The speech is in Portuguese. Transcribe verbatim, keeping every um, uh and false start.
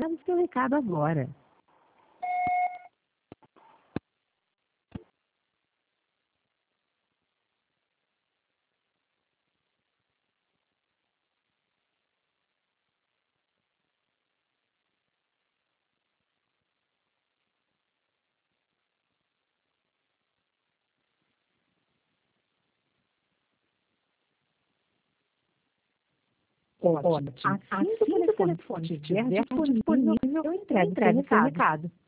grave seu recado agora. Olha, assim que o telefone estiver disponível, eu entrego seu recado.